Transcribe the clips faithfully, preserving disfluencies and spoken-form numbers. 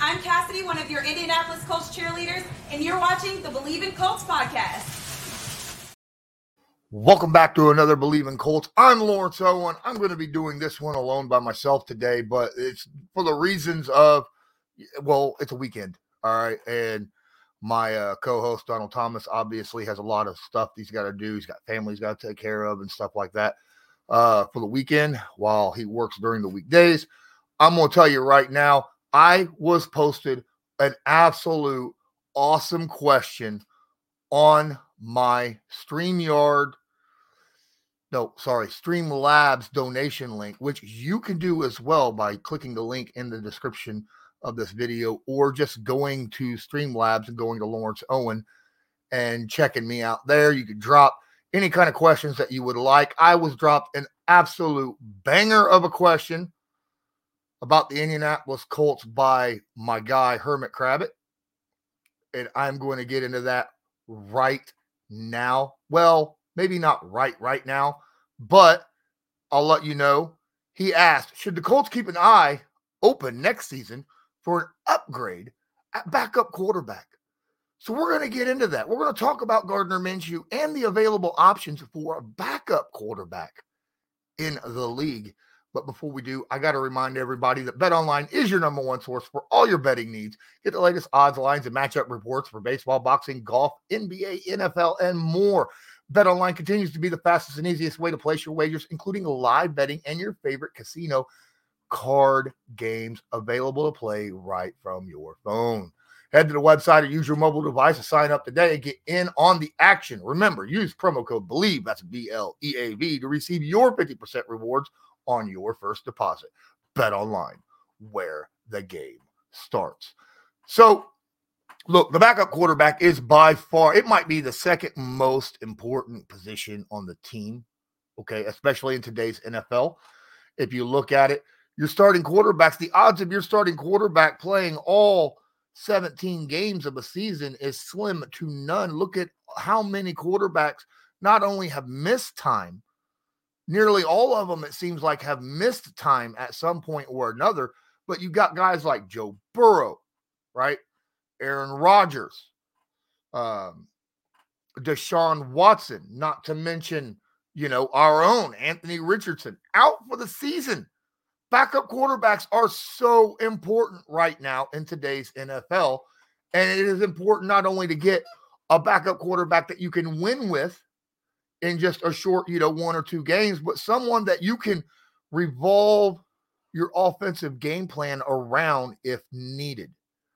I'm Cassidy, one of your Indianapolis Colts cheerleaders, and you're watching the Believe in Colts podcast. Welcome back to another Believe in Colts. I'm Lawrence Owen. I'm going to be doing this one alone by myself today, but it's for the reasons of, well, it's a weekend, all right? And my uh, co-host, Donald Thomas, obviously has a lot of stuff he's got to do. He's got family he's got to take care of and stuff like that uh, for the weekend while he works during the weekdays. I'm going to tell you right now, I was posted an absolute awesome question on my StreamYard, no, sorry, Streamlabs donation link, which you can do as well by clicking the link in the description of this video or just going to Streamlabs and going to Lawrence Owen and checking me out there. You can drop any kind of questions that you would like. I was dropped an absolute banger of a question about the Indianapolis Colts by my guy, Hermit Crabbit. And I'm going to get into that right now. Well, maybe not right right now, but I'll let you know. He asked, should the Colts keep an eye open next season for an upgrade at backup quarterback? So we're going to get into that. We're going to talk about Gardner Minshew and the available options for a backup quarterback in the league. But before we do, I got to remind everybody that BetOnline is your number one source for all your betting needs. Get the latest odds, lines, and matchup reports for baseball, boxing, golf, N B A, N F L, and more. BetOnline continues to be the fastest and easiest way to place your wagers, including live betting and your favorite casino card games available to play right from your phone. Head to the website or use your mobile device to sign up today and get in on the action. Remember, use promo code BELIEVE, that's B L E A V, to receive your fifty percent rewards on your first deposit. BetOnline, where the game starts. So, look, the backup quarterback is by far, it might be the second most important position on the team, okay, especially in today's N F L. If you look at it, your starting quarterbacks, the odds of your starting quarterback playing all seventeen games of a season is slim to none. Look at how many quarterbacks not only have missed time, nearly all of them, it seems like, have missed time at some point or another, but you got guys like Joe Burrow, right? Aaron Rodgers, um, Deshaun Watson, not to mention, you know, our own Anthony Richardson, out for the season. Backup quarterbacks are so important right now in today's N F L, and it is important not only to get a backup quarterback that you can win with in just a short, you know, one or two games, but someone that you can revolve your offensive game plan around if needed.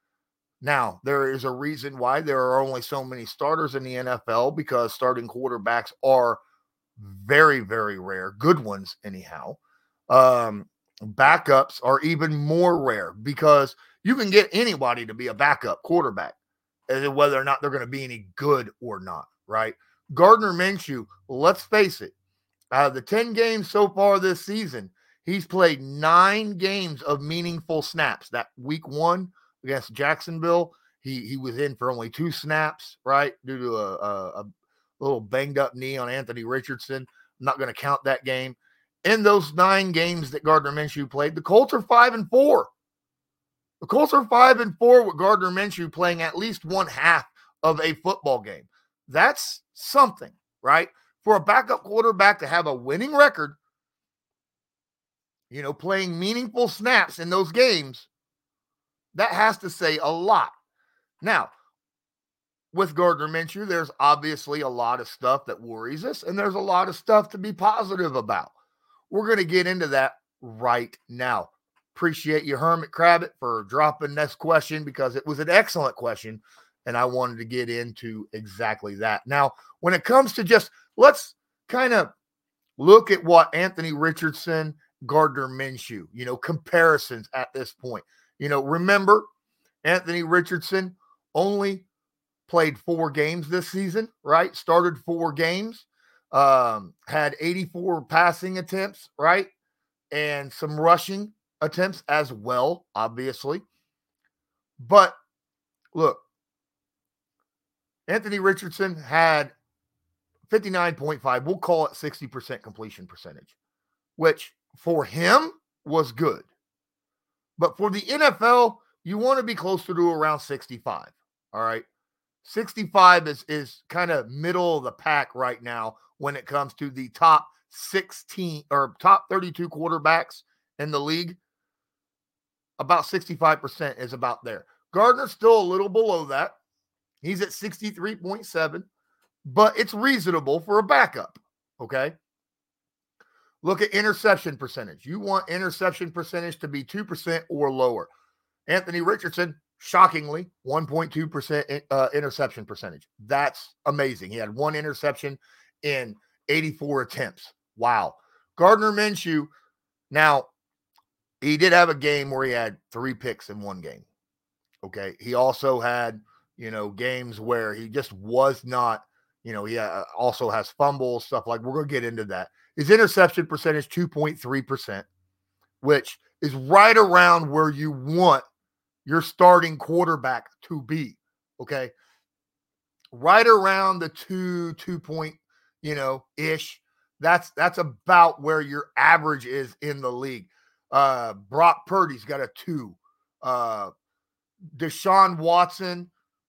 Now, there is a reason why there are only so many starters in the N F L, because starting quarterbacks are very, very rare. Good ones, anyhow. Um, backups are even more rare because you can get anybody to be a backup quarterback, whether or not they're going to be any good or not, right? Gardner Minshew, let's face it, out of the ten games so far this season, he's played nine games of meaningful snaps. That week one against Jacksonville, he, he was in for only two snaps, right, due to a, a, a little banged-up knee on Anthony Richardson. I'm not going to count that game. In those nine games that Gardner Minshew played, the Colts are five and four. The Colts are five and four with Gardner Minshew playing at least one half of a football game. That's something, right? For a backup quarterback to have a winning record, you know, playing meaningful snaps in those games, that has to say a lot. Now, with Gardner Minshew, there's obviously a lot of stuff that worries us, and there's a lot of stuff to be positive about. We're going to get into that right now. Appreciate you, Hermit Crabbit, for dropping this question because it was an excellent question, and I wanted to get into exactly that. Now, when it comes to just, let's kind of look at what Anthony Richardson, Gardner Minshew, you know, comparisons at this point. You know, remember, Anthony Richardson only played four games this season, right? Started four games, um, had eighty-four passing attempts, right? And some rushing attempts as well, obviously. But look, Anthony Richardson had fifty-nine point five, we'll call it sixty percent completion percentage, which for him was good. But for the N F L, you want to be closer to around sixty-five. All right. sixty-five is, is kind of middle of the pack right now when it comes to the top sixteen or top thirty-two quarterbacks in the league. About sixty-five percent is about there. Gardner's still a little below that. He's at sixty-three point seven, but it's reasonable for a backup. Okay. Look at interception percentage. You want interception percentage to be two percent or lower. Anthony Richardson, shockingly, one point two percent uh, interception percentage. That's amazing. He had one interception in eighty-four attempts. Wow. Gardner Minshew, now, he did have a game where he had three picks in one game. Okay. He also had, you know, games where he just was not, you know, he uh, also has fumbles, stuff like, we're going to get into that. His interception percentage, two point three percent, which is right around where you want your starting quarterback to be. Okay. Right around the two, two point, you know, ish. That's, that's about where your average is in the league. Uh, Brock Purdy's got a two. Uh, Deshaun Watson,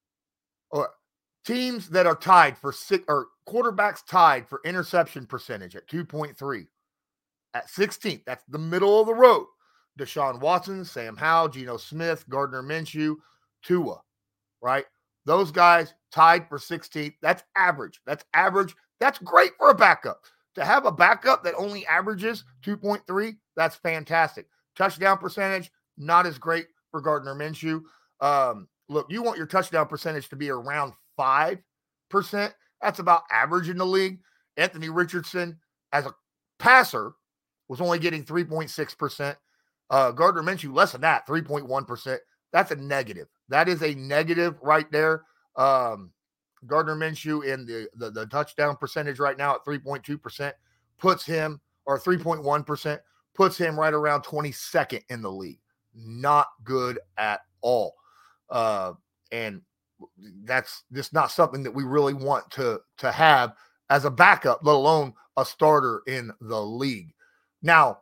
or teams that are tied for six, or quarterbacks tied for interception percentage at two point three. At sixteenth, that's the middle of the road. Deshaun Watson, Sam Howell, Geno Smith, Gardner Minshew, Tua, right? Those guys tied for sixteenth. That's average. That's average. That's great for a backup. To have a backup that only averages two point three, that's fantastic. Touchdown percentage, not as great for Gardner Minshew. Um, look, you want your touchdown percentage to be around five percent. That's about average in the league. Anthony Richardson, as a passer, was only getting three point six percent. Uh, Gardner Minshew, less than that, three point one percent. That's a negative. That is a negative right there. Um, Gardner Minshew in the, the, the touchdown percentage right now at three point two percent puts him, or three point one percent, puts him right around twenty-second in the league. Not good at all. Uh, and that's just not something that we really want to, to have as a backup, let alone a starter in the league. Now,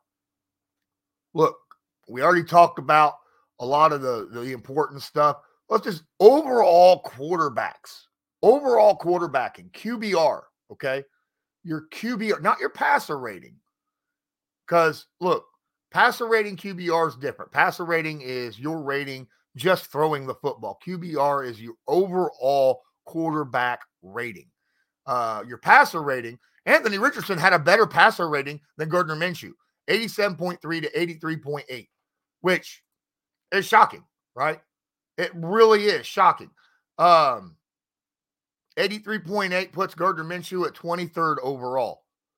look, we already talked about a lot of the, the important stuff. Let's just overall quarterbacks. Overall quarterbacking, Q B R, okay? Your Q B R, not your passer rating. Because, look, passer rating, Q B R is different. Passer rating is your rating just throwing the football. Q B R is your overall quarterback rating. Uh, your passer rating, Anthony Richardson had a better passer rating than Gardner Minshew, eighty-seven point three to eighty-three point eight, which is shocking, right? It really is shocking. Um, eighty-three point eight puts Gardner Minshew at twenty-third overall.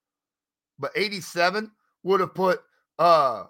But eighty-seven would have put uh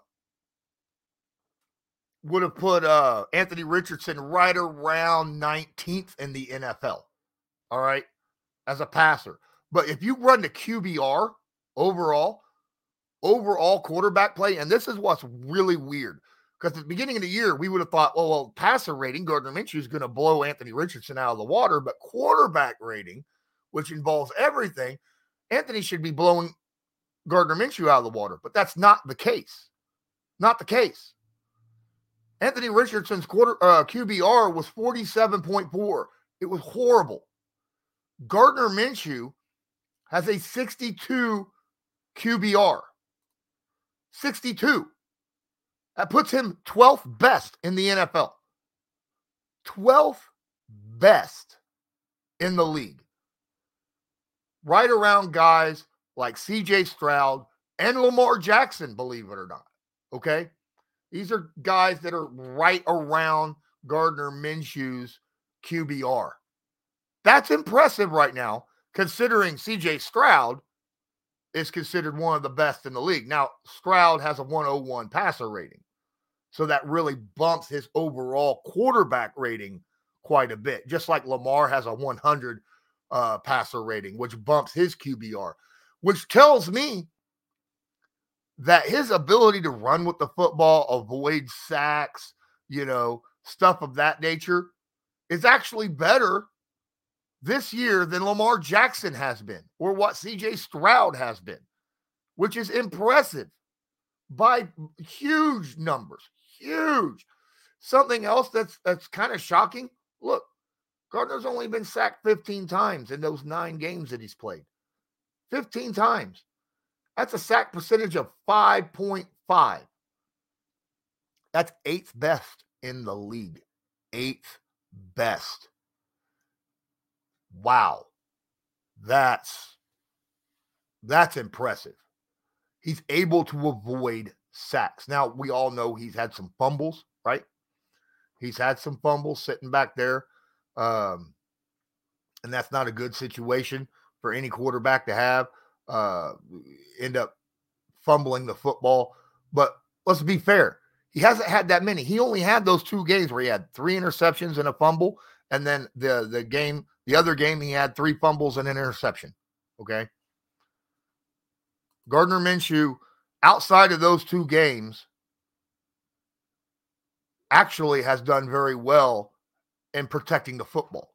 would have put uh Anthony Richardson right around nineteenth in the N F L. All right, as a passer. But if you run the Q B R overall, overall quarterback play, and this is what's really weird. Because at the beginning of the year, we would have thought, well, well, passer rating, Gardner Minshew is going to blow Anthony Richardson out of the water. But quarterback rating, which involves everything, Anthony should be blowing Gardner Minshew out of the water. But that's not the case. Not the case. Anthony Richardson's quarter uh, Q B R was forty-seven point four. It was horrible. Gardner Minshew has a sixty-two Q B R. sixty-two. That puts him twelfth best in the N F L. twelfth best in the league. Right around guys like C J Stroud and Lamar Jackson, believe it or not. Okay? These are guys that are right around Gardner Minshew's Q B R. That's impressive right now, considering C J Stroud is considered one of the best in the league. Now, Stroud has a one oh one passer rating. So that really bumps his overall quarterback rating quite a bit. Just like Lamar has a one hundred uh, passer rating, which bumps his Q B R, which tells me that his ability to run with the football, avoid sacks, you know, stuff of that nature is actually better this year than Lamar Jackson has been, or what C J Stroud has been, which is impressive by huge numbers. Huge. Something else that's that's kind of shocking. Look, Gardner's only been sacked fifteen times in those nine games that he's played. fifteen times. That's a sack percentage of five point five. That's eighth best in the league. Eighth best. Wow. That's that's impressive. He's able to avoid sacks. Now, we all know he's had some fumbles, right? He's had some fumbles sitting back there. Um, and that's not a good situation for any quarterback to have. Uh, end up fumbling the football. But let's be fair. He hasn't had that many. He only had those two games where he had three interceptions and a fumble. And then the, the game, the other game, he had three fumbles and an interception. Okay. Gardner Minshew, outside of those two games, actually has done very well in protecting the football.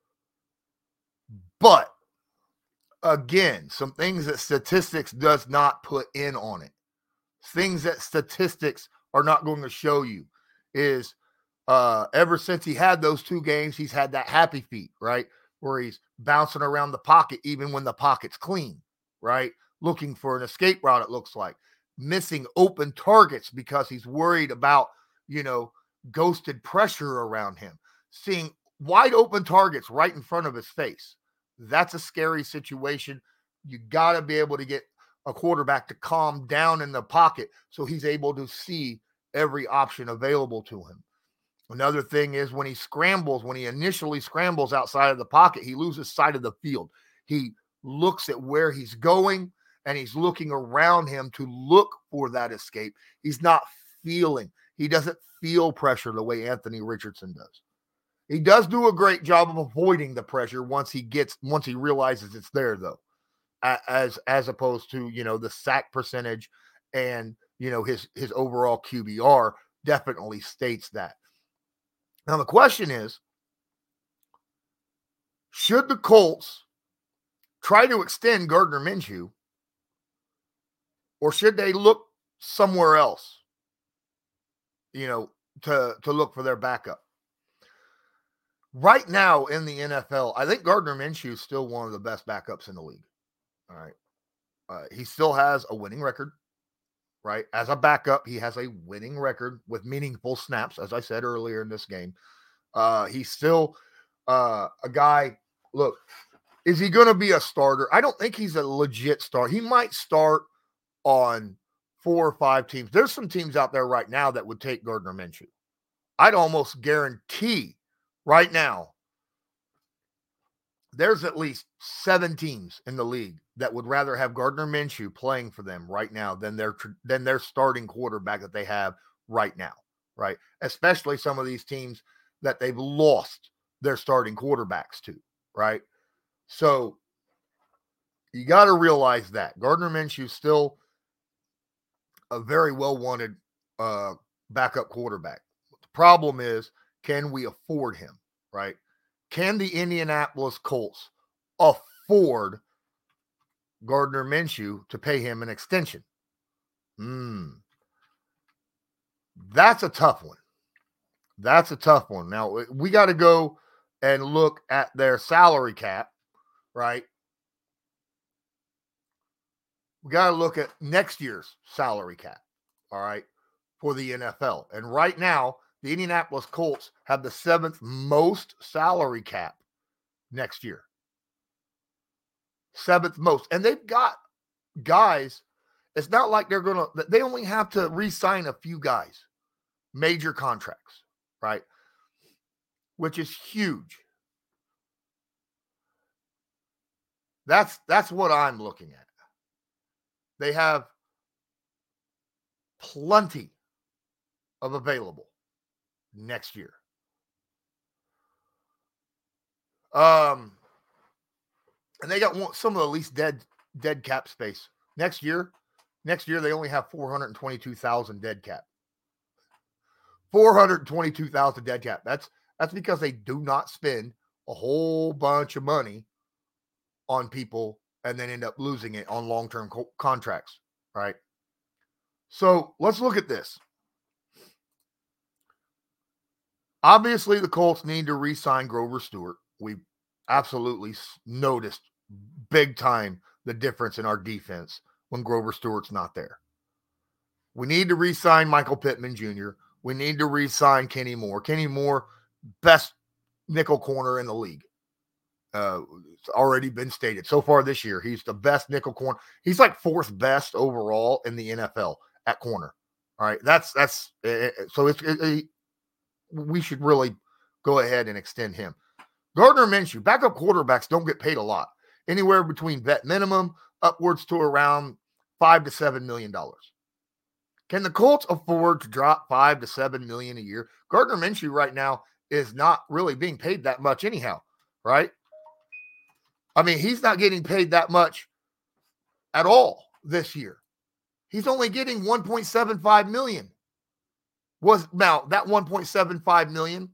But again, some things that statistics does not put in on it, things that statistics are not going to show you is uh, ever since he had those two games, he's had that happy feet, right? Where he's bouncing around the pocket, even when the pocket's clean, right? Looking for an escape route, it looks like. Missing open targets because he's worried about, you know, ghosted pressure around him. Seeing wide open targets right in front of his face. That's a scary situation. You got to be able to get a quarterback to calm down in the pocket so he's able to see every option available to him. Another thing is when he scrambles, when he initially scrambles outside of the pocket, he loses sight of the field. He looks at where he's going and he's looking around him to look for that escape. He's not feeling. He doesn't feel pressure the way Anthony Richardson does. He does do a great job of avoiding the pressure once he gets, once he realizes it's there, though, as as opposed to, you know, the sack percentage and, you know, his his overall Q B R definitely states that. Now the question is, should the Colts try to extend Gardner Minshew, or should they look somewhere else, you know, to to look for their backup? Right now in the N F L, I think Gardner Minshew is still one of the best backups in the league. All right. Uh, he still has a winning record, right? As a backup, he has a winning record with meaningful snaps, as I said earlier in this game. Uh, he's still uh, a guy. Look, is he going to be a starter? I don't think he's a legit starter. He might start on four or five teams. There's some teams out there right now that would take Gardner Minshew. I'd almost guarantee right now, there's at least seven teams in the league that would rather have Gardner Minshew playing for them right now than their than their starting quarterback that they have right now, right? Especially some of these teams that they've lost their starting quarterbacks to, right? So you got to realize that Gardner Minshew still a very well-wanted uh, backup quarterback. The problem is, can we afford him, right? Can the Indianapolis Colts afford Gardner Minshew to pay him an extension? Hmm. That's a tough one. That's a tough one. Now, we got to go and look at their salary cap, right? We got to look at next year's salary cap, all right, for the N F L. And right now, the Indianapolis Colts have the seventh most salary cap next year. Seventh most. And they've got guys. It's not like they're going to, they only have to re-sign a few guys, major contracts, right? Which is huge. That's, that's what I'm looking at. They have plenty of available next year. Um, and they got one, some of the least dead dead cap space next year. Next year they only have four hundred twenty-two thousand dead cap. four hundred twenty-two thousand dead cap. That's that's because they do not spend a whole bunch of money on people and then end up losing it on long-term co- contracts, right? So let's look at this. Obviously, the Colts need to re-sign Grover Stewart. We absolutely noticed big time the difference in our defense when Grover Stewart's not there. We need to re-sign Michael Pittman Junior We need to re-sign Kenny Moore. Kenny Moore, best nickel corner in the league. Uh, it's already been stated. So far this year, he's the best nickel corner. He's like fourth best overall in the N F L at corner. All right, that's that's uh, so it's it, it, we should really go ahead and extend him. Gardner Minshew, backup quarterbacks don't get paid a lot, anywhere between vet minimum upwards to around five to seven million dollars. Can the Colts afford to drop five to seven million a year? Gardner Minshew right now is not really being paid that much anyhow, right? I mean, he's not getting paid that much at all this year. He's only getting one point seven five million. Was now that one point seven five million?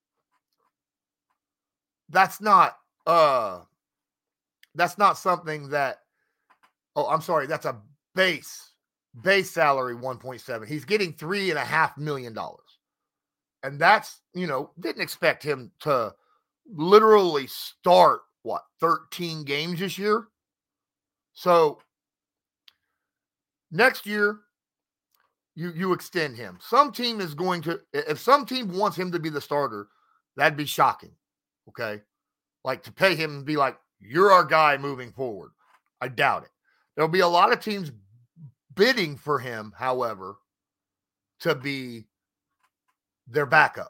That's not uh that's not something that oh, I'm sorry, that's a base base salary one point seven. He's getting three and a half million dollars. And that's, you know, didn't expect him to literally start what, thirteen games this year? So next year, you you extend him. Some team is going to, if some team wants him to be the starter, that'd be shocking. Okay. Like to pay him and be like, you're our guy moving forward. I doubt it. There'll be a lot of teams bidding for him, however, to be their backup.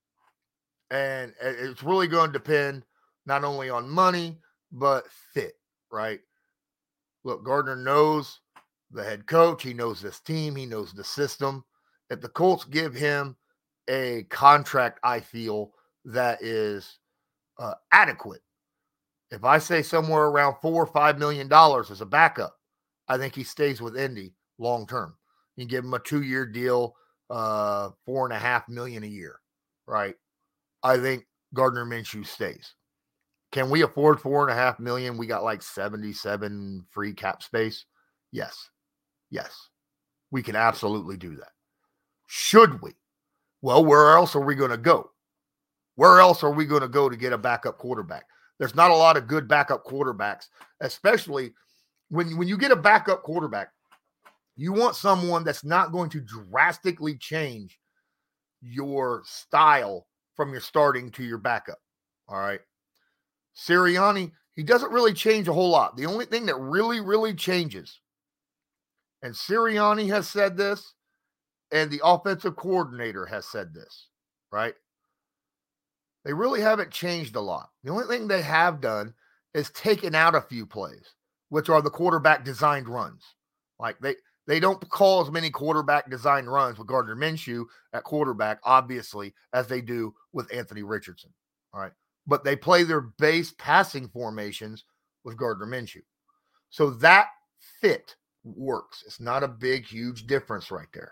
And it's really going to depend not only on money, but fit, right? Look, Gardner knows the head coach. He knows this team. He knows the system. If the Colts give him a contract, I feel, that is uh, adequate. If I say somewhere around four or five million dollars as a backup, I think he stays with Indy long term. You give him a two-year deal, uh, four and a half million a year, right? I think Gardner Minshew stays. Can we afford four and a half million? We got like seventy-seven free cap space. Yes. Yes. We can absolutely do that. Should we? Well, where else are we going to go? Where else are we going to go to get a backup quarterback? There's not a lot of good backup quarterbacks, especially when, when you get a backup quarterback, you want someone that's not going to drastically change your style from your starting to your backup. All right. Sirianni, he doesn't really change a whole lot. The only thing that really, really changes, and Sirianni has said this, and the offensive coordinator has said this, right? They really haven't changed a lot. The only thing they have done is taken out a few plays, which are the quarterback designed runs. Like they, they don't call as many quarterback designed runs with Gardner Minshew at quarterback, obviously, as they do with Anthony Richardson. All right. But they play their base passing formations with Gardner Minshew. So that fit works. It's not a big, huge difference right there.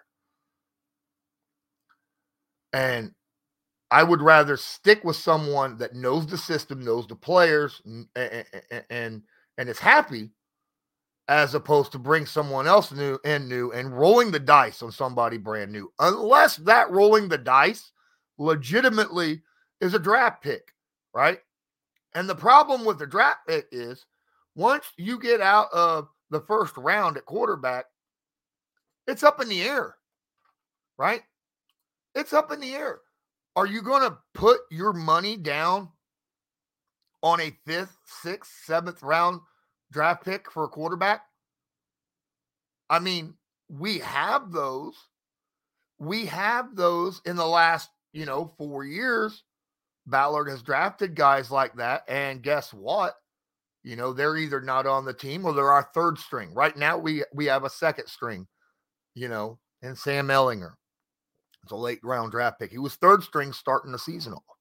And I would rather stick with someone that knows the system, knows the players, and and, and, and is happy, as opposed to bring someone else new and new and rolling the dice on somebody brand new. Unless that rolling the dice legitimately is a draft pick, right? And the problem with the draft pick is once you get out of the first round at quarterback, it's up in the air, right? It's up in the air. Are you going to put your money down on a fifth, sixth, seventh round draft pick for a quarterback? I mean, we have those. We have those in the last, you know, four years. Ballard has drafted guys like that. And guess what? You know, they're either not on the team or they're our third string. Right now, we, we have a second string, you know, and Sam Ehlinger. It's a late round draft pick. He was third string starting the season off.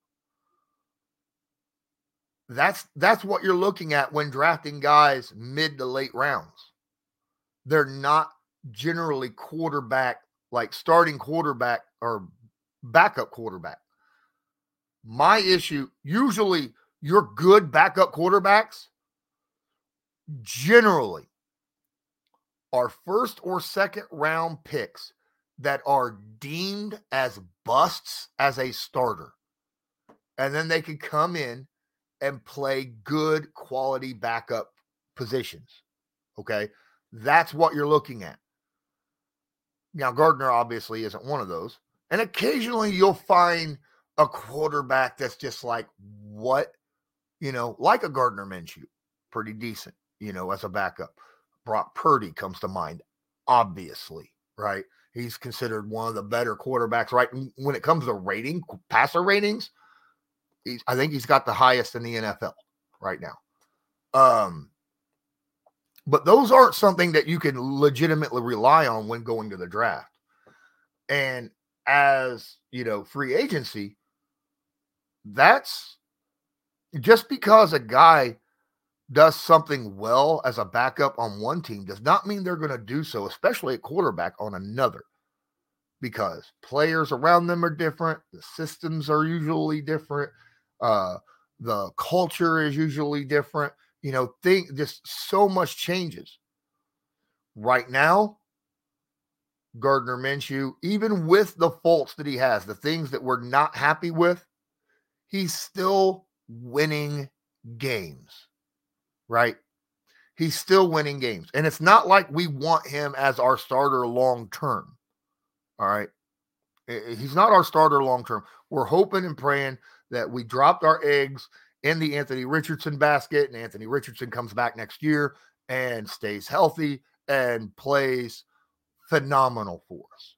That's that's what you're looking at when drafting guys mid to late rounds. They're not generally quarterback, like starting quarterback or backup quarterback. My issue, usually your good backup quarterbacks generally are first or second round picks that are deemed as busts as a starter. And then they can come in and play good quality backup positions. Okay. That's what you're looking at. Now, Gardner obviously isn't one of those. And occasionally you'll find a quarterback that's just like, what? You know, like a Gardner Minshew, pretty decent, you know, as a backup. Brock Purdy comes to mind, obviously, right? He's considered one of the better quarterbacks, right? When it comes to rating, passer ratings, he's, I think he's got the highest in the N F L right now. Um, but those aren't something that you can legitimately rely on when going to the draft. And as, you know, free agency, that's just because a guy does something well as a backup on one team does not mean they're going to do so, especially at quarterback, on another, because players around them are different. The systems are usually different. Uh, the culture is usually different. You know, think just so much changes. Right now, Gardner Minshew, even with the faults that he has, the things that we're not happy with, he's still winning games, right? He's still winning games. And it's not like we want him as our starter long term. All right. He's not our starter long term. We're hoping and praying that we dropped our eggs in the Anthony Richardson basket and Anthony Richardson comes back next year and stays healthy and plays phenomenal for us.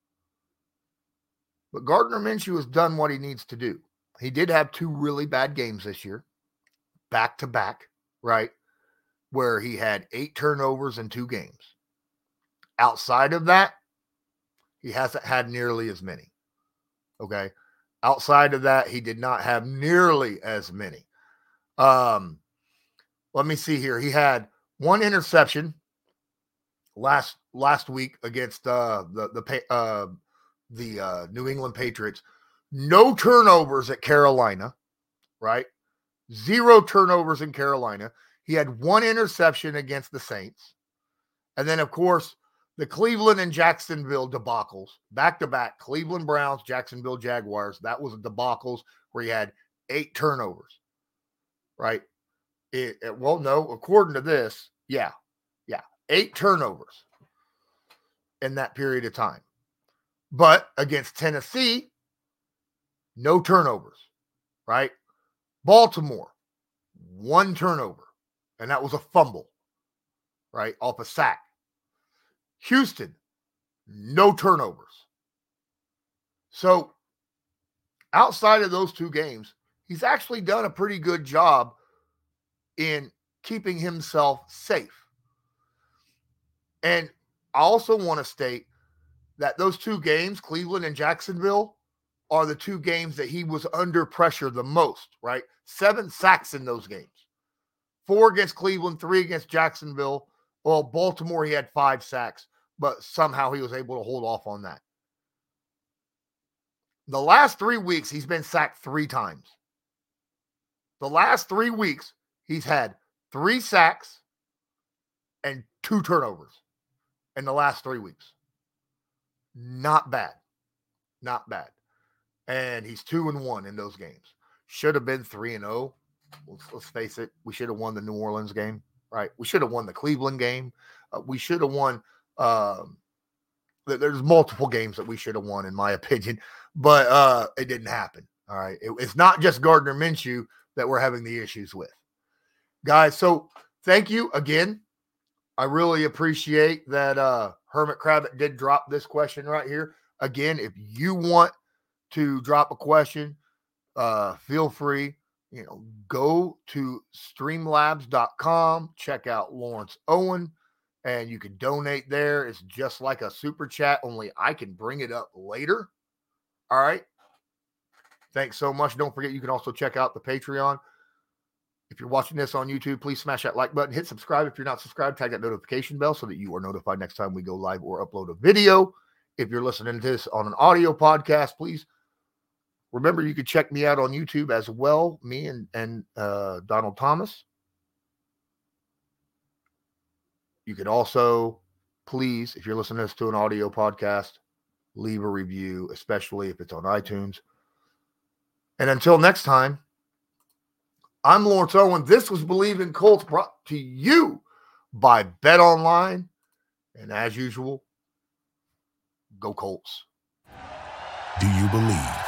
But Gardner Minshew has done what he needs to do. He did have two really bad games this year, back to back, right? Where he had eight turnovers in two games. Outside of that, he hasn't had nearly as many. Okay. Outside of that, he did not have nearly as many. Um, let me see here. He had one interception last last week against uh, the the uh, the uh, New England Patriots. No turnovers at Carolina, right? Zero turnovers in Carolina. He had one interception against the Saints. And then, of course, the Cleveland and Jacksonville debacles, back-to-back, Cleveland Browns, Jacksonville Jaguars. That was a debacles where he had eight turnovers, right? It, it, well, no, according to this, yeah, yeah, eight turnovers in that period of time. But against Tennessee, no turnovers, right? Baltimore, one turnover, and that was a fumble, right, off a sack. Houston, no turnovers. So outside of those two games, he's actually done a pretty good job in keeping himself safe. And I also want to state that those two games, Cleveland and Jacksonville, are the two games that he was under pressure the most, right? Seven sacks in those games. Four against Cleveland, three against Jacksonville. Well, Baltimore, he had five sacks, but somehow he was able to hold off on that. The last three weeks, he's been sacked three times. The last three weeks, he's had three sacks and two turnovers in the last three weeks. Not bad. Not bad. And he's two and one in those games. Should have been three and oh. Let's, let's face it. We should have won the New Orleans game, right? We should have won the Cleveland game. Uh, we should have won. Um, there's multiple games that we should have won, in my opinion, but uh, it didn't happen. All right. It, it's not just Gardner Minshew that we're having the issues with, guys. So thank you again. I really appreciate that uh, Hermit Crabbit did drop this question right here. Again, if you want to drop a question, uh, feel free. You know, go to streamlabs dot com, check out Lawrence Owen, and you can donate there. It's just like a super chat, only I can bring it up later. All right. Thanks so much. Don't forget, you can also check out the Patreon. If you're watching this on YouTube, please smash that like button. Hit subscribe if you're not subscribed. Tag that notification bell so that you are notified next time we go live or upload a video. If you're listening to this on an audio podcast, please remember you can check me out on YouTube as well, me and, and uh, Donald Thomas. You can also, please, if you're listening to this to an audio podcast, leave a review, especially if it's on iTunes. And until next time, I'm Lawrence Owen. This was Believe in Colts, brought to you by Bet Online. And as usual, go Colts. Do you believe?